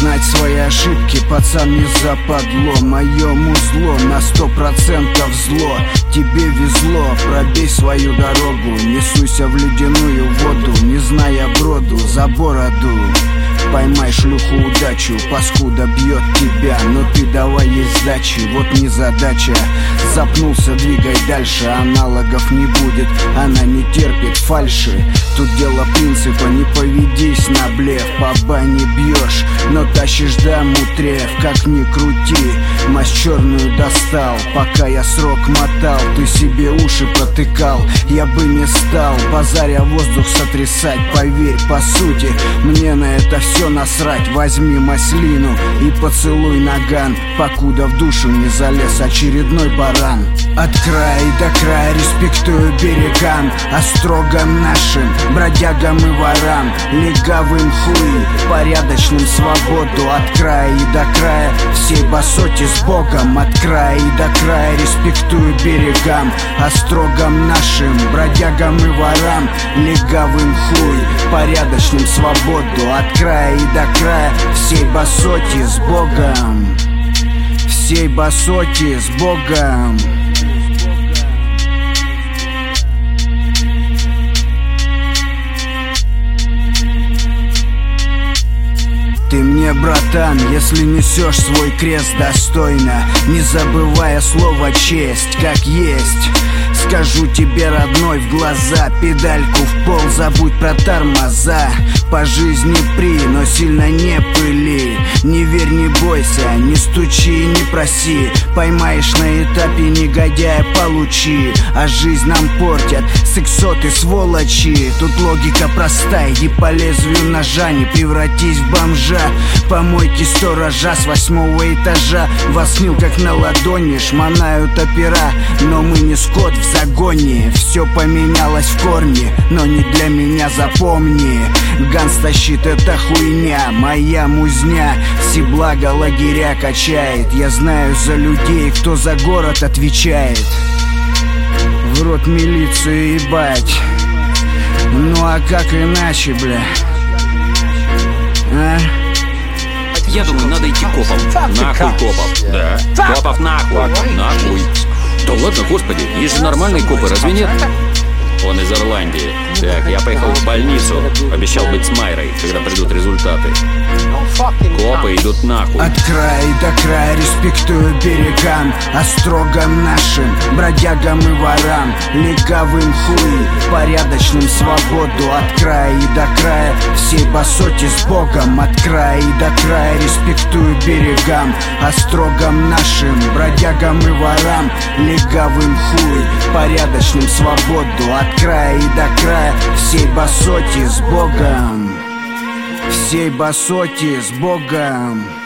Признать свои ошибки, пацан, не западло. Мое музло на 100% зло. Тебе везло, пробей свою дорогу. Не суйся в ледяную воду, не зная броду за бороду. Поймай шлюху удачу, паскуда бьет тебя, но ты давай ей сдачи, вот не задача. Запнулся, двигай дальше, аналогов не будет, она не терпит фальши. Тут дело принципа, не поведись на блеф. По бане бьешь, но тащишь даму треф. Как ни крути, мазь черную достал. Пока я срок мотал, ты себе уши протыкал. Я бы не стал, базаря воздух сотрясать. Поверь, по сути, мне на это все насрать. Возьми маслину и поцелуй наган, покуда в душу не залез очередной баран. От края до края респектую берегам, а строго нашим бродягам и ворам, легавым хуи, порядочным свободу. От края и до края всей басоте с Богом. От края и до края респектую берегам, а строгом нашим бродягам и ворам, легавым хуй, порядочным свободу. От края и до края всей басоте с Богом. Всей басоте с Богом. Ты мне, братан, если несешь свой крест достойно, не забывая слово честь, как есть. Скажу тебе, родной, в глаза, педальку в пол, забудь про тормоза. По жизни при, но сильно не пыли. Не верь, не бойся, не стучи, не проси. Поймаешь на этапе негодяя, получи. А жизнь нам портят сексоты, сволочи. Тут логика простая, иди по лезвию ножа, не превратись в бомжа. Помойки сторожа с 8-го этажа вас снил как на ладони, шмонают опера, но мы не скот в загоне. Все поменялось в корне, но не для меня, запомни. Ганс тащит, это хуйня, моя музня. Все блага лагеря качает. Я знаю за людей, кто за город отвечает. В рот милицию, ебать. Ну а как иначе, бля? А? Я думаю, надо идти копом. Нахуй копов. Да. Копов нахуй. Нахуй. Да ладно, господи, есть же нормальные копы, разве нет? Он из Ирландии. Так, я поехал в больницу. Обещал быть с Майрой, когда придут результаты. Копы идут нахуй. От края и до края респектую берегам, а строгом нашим бродягам и ворам, легавым хуи, порядочным свободу. От края и до края всей басоте с Богом. От края и до края респектую берегам, а строгом нашим бродягам и ворам, легавым хуй, порядочным свободу. От края и до края всей басоте с Богом. Всей басоте с Богом.